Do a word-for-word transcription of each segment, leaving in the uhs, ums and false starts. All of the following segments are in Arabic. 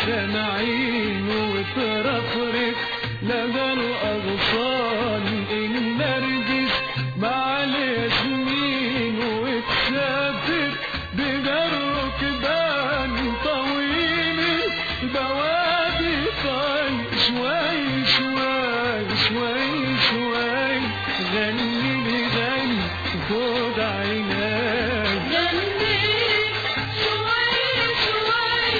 سامعين وترفرف لدى الأغصان النرجس مع الياسمين وتسافر بجر ركبان طويل البوادي طال شوي شوي شوي شوي غني لي غني فوق عيناي غني شوي شوي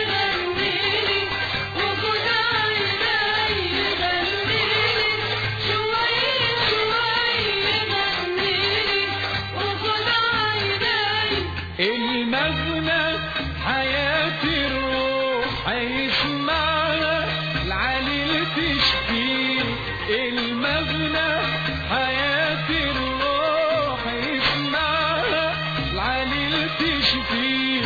غني وفوق عيناي غني شوي شوي غني وفوق عيناي المغنى حياة الروح هيسمعها العليل تشكي المغنى حياة الروح يسمعها العليل تشكي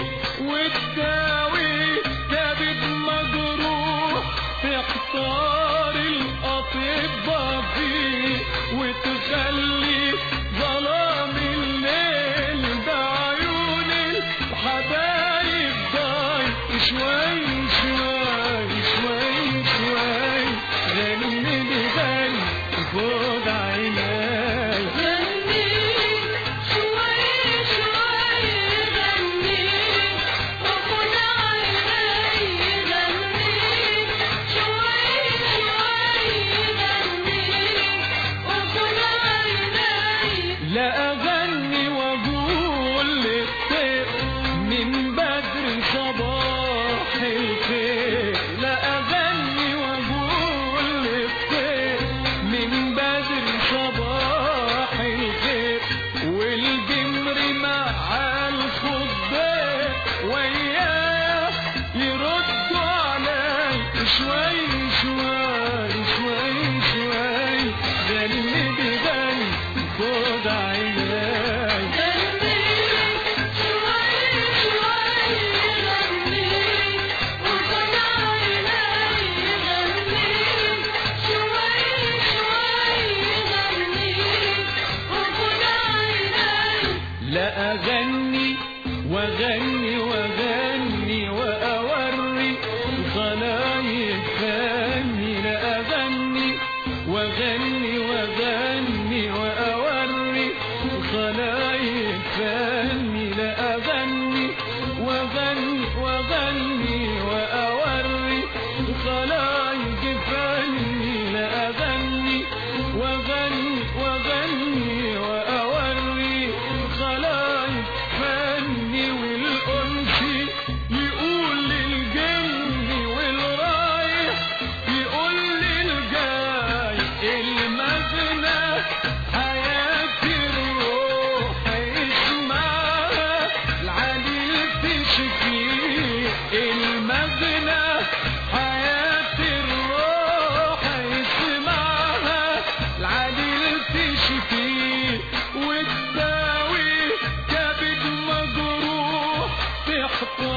وتداوي كبد مجروح تختار الأطباء فيه وتخلي ظلام الليل بعيون الحبايب ضاي شوي شوي شوي شوي غني لي غني فوق عيناي غني شوي شوي غني وفوق عيناي غني شوي شوي غني وفوق عيناي لا أغني وأقول للطير من بدر صباح الخير لا أغني وأقول للطير من بدر صباح الخير والجمر مع الخضار وياه يردوا علي شوي شوي شوي شوي غني بغني فوق عيناي غني شوي شوي غني وفوق عيناي غني شوي شوي غني وفوق عيناي لا أغني وأغني وأغني وأوري خلايق فاني لا أغني وأغني وأغني وأوري خلايق فاني لا أغني وأغني وأغني وأوري خلايق فاني لا أغني وأغني وأغني وأوري خلايق فاني والأنس يقول للجن والرايح يقول للجاي المغنى حياة الروح يسمعها العليل تشكي المغنى حياة الروح يسمعها العليل تشكي وتداوي كبد مجروح تحت